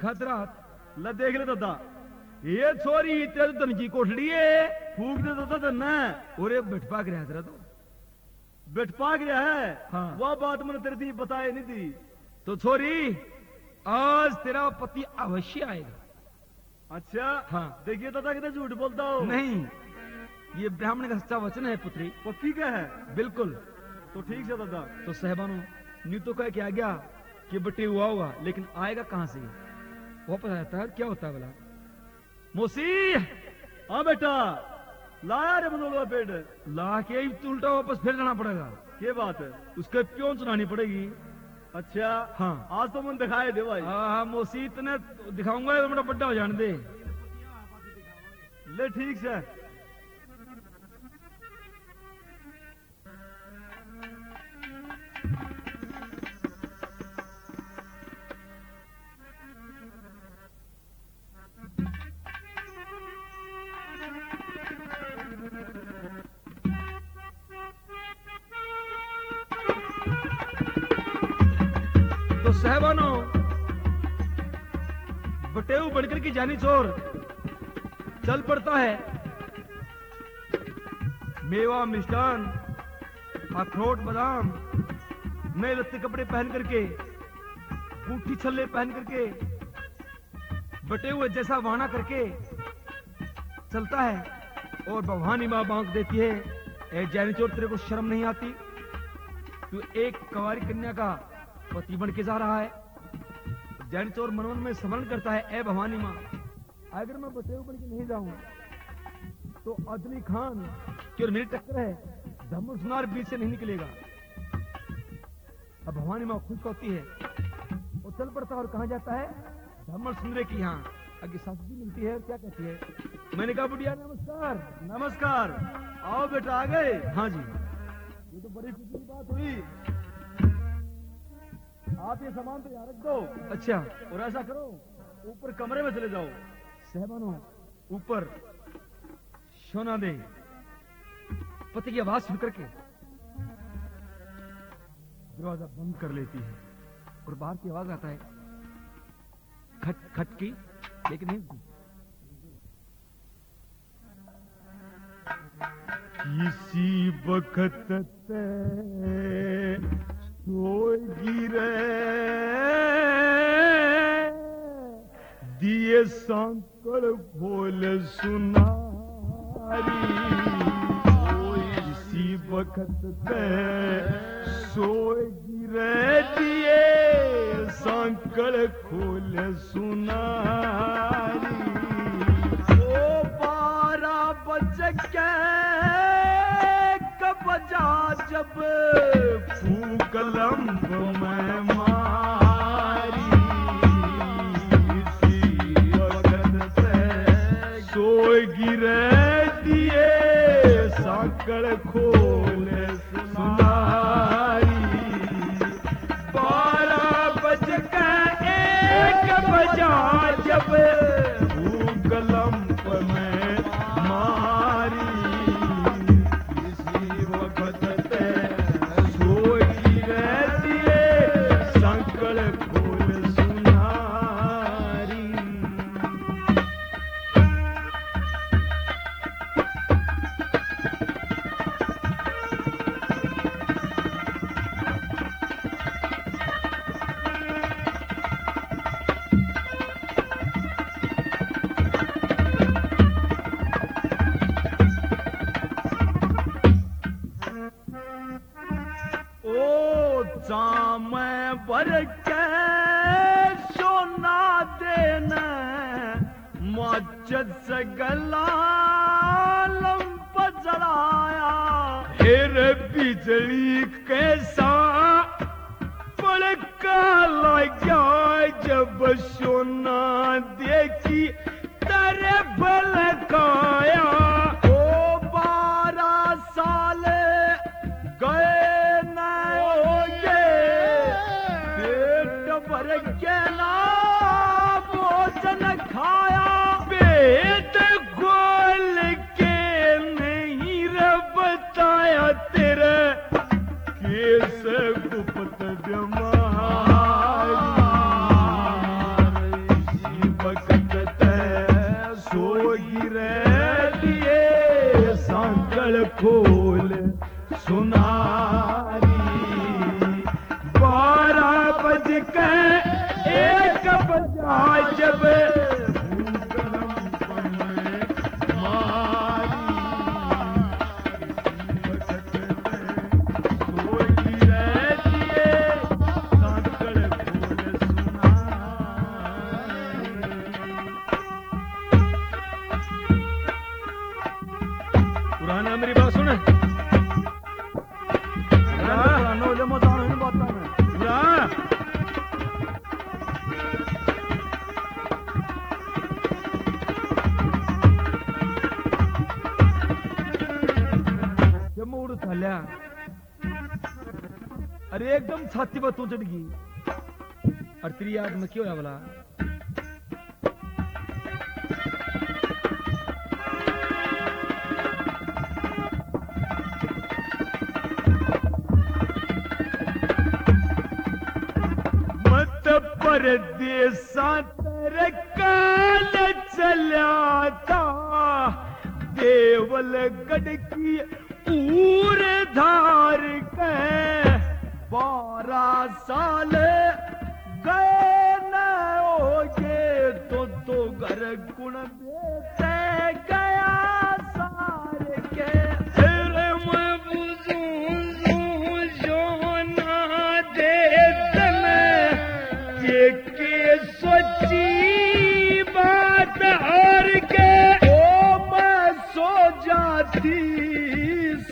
खतरा ल देख ले दादा ये छोरी तेरे धन की कोठड़ी है फूक दे दादा धन और ये बिठपा गया तेरा तो बिठपा गया है। हाँ। वह बात मैंने तेरे दी बताई नहीं थी। तो छोरी आज तेरा पति अवश्य आएगा। अच्छा। हाँ। देखिए दादा कितना झूठ बोलता हो। नहीं ये ब्राह्मण का सच्चा वचन है पुत्री। पक्की का है? बिल्कुल। तो ठीक है दादा। तो साहबानों नी तो कह के आ गया कि बटे हुआ होगा लेकिन आएगा कहां से वापस आता है क्या होता है बोला मोसी। हाँ बेटा लाया रे बदलवा पेड़ ला के ही उल्टा वापस फिर जाना पड़ेगा। क्या बात है? उसके क्यों सुनानी पड़ेगी? अच्छा। हाँ आज तो मन दिखाए दे भाई। हाँ मोसी इतने दिखाऊंगा तो मेरा बड्डा हो जाने दे। ले ठीक से। तो साहबानों बटेऊ बनकर की जानी चोर चल पड़ता है। मेवा मिष्टान अखरोट बादाम नए लत्ते कपड़े पहन करके बूटी छल्ले पहन करके बटेऊ जैसा वाना करके चलता है और भवानी मां बांक देती है ए जानी चोर तेरे को शर्म नहीं आती? तू एक कुंवारी कन्या का पति बन के जा रहा है। जैन चोर मनवन में स्मरण करता है ए भवानी मां अगर मैं बटेऊ बन के नहीं जाऊं तो अदली खान की और मेरी टक्कर है धम्म सुनार बीच से नहीं निकलेगा। अब भवानी मां खुश होती है और चल पड़ता है और कहां जाता है धम्म सुंदरे की यहाँ आगे सासू जी मिलती है। क्या कहती है? मैंने कहा बुढ़िया नमस्कार। नमस्कार। आओ बेटा आ गए? हाँ जी। ये तो बड़ी खुशी की बात हुई। आप ये सामान तो यहाँ रख दो। अच्छा। और ऐसा करो ऊपर कमरे में चले जाओ। साहबानों ऊपर सोना दे पति की आवाज सुन करके दरवाजा बंद कर लेती है और बाहर की आवाज आता है खट खट की लेकिन नहीं। किसी वक्त गिरे दिए सांकड़ बोल सुनारी इसी वक्त सोए गिरे दिए सांकड़ खोल सुनारी। ओ 12 बज के बजा जब फूक लंब में मारी इसी वक्त से सोए गिरे दिए सांकड़ खोल सुनारी। 12 बज के 1 बजा जब फूक लंब में मारी भर के सोना देना मस्जिद से गला लंप जलाया फिर बिजली कैसा पड़का लगा जब सोना देखी तेरे भलकाया। ओ 12 साल गए भर के ना भोजन खाया पेट गोल के नहीं रे बताया तेरे केस गुप्त बीमारी खोल सुनारी 12 बज के 1 बजा जब पुराना मेरी बात सुन जब मूड थाल्या अरे एकदम छाती पर तू चढ़ गई और तेरी याद में क्यों है बोला परदेसा तेरे काल चला था देवलगढ़ की ऊर धार के 12 साल गए